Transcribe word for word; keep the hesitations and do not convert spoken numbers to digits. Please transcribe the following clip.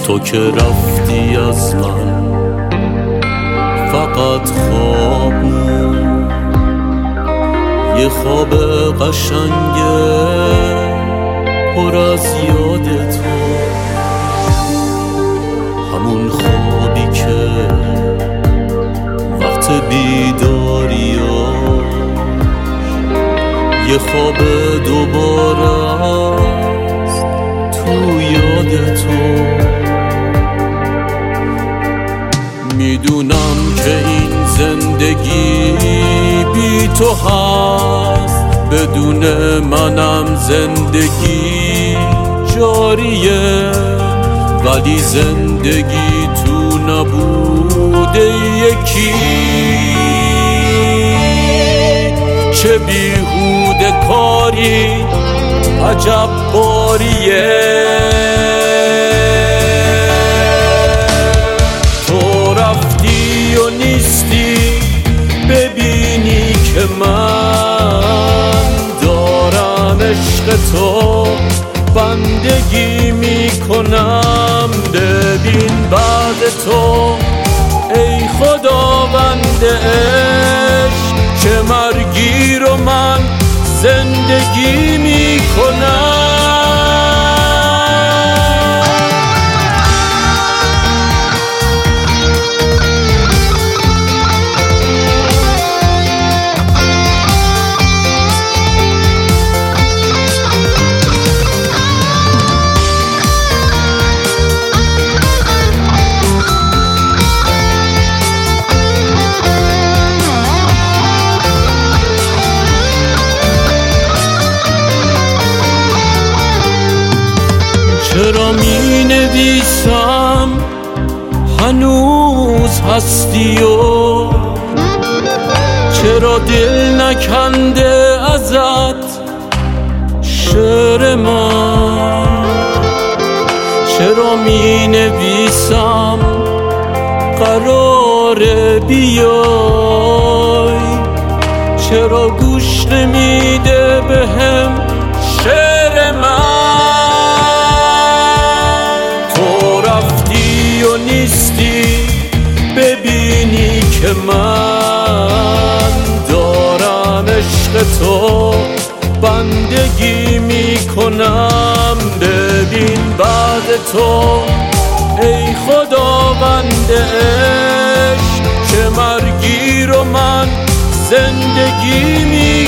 تو که رفتی از من فقط خواب موند، یه خواب قشنگه پر از یاد تو، همون خوابی که وقت بیداری یه خواب دوباره است تو یاد تو. میدونم که این زندگی بی تو هست، بدون منم زندگی جاریه، ولی زندگی تو نبوده یکی چه بیهوده کاری عجب باریه. تو رفتی و نیستی ببینی که من دارم عشق تو بندگی میکنم. ببین بعد تو ای خداوند عشق چه مرگی رو من زندگی میکنم. چرا می نویسم هنوز هستی و چرا دل نکنده ازت شعر من؟ چرا می نویسم قرار بیای؟ چرا گوش نمیده بهم شعر من؟ ببینی که من دارم عشق تو بندگی میکنم. ببین بعد تو ای خداوند عشق چه مرگی رو من زندگی میکنم.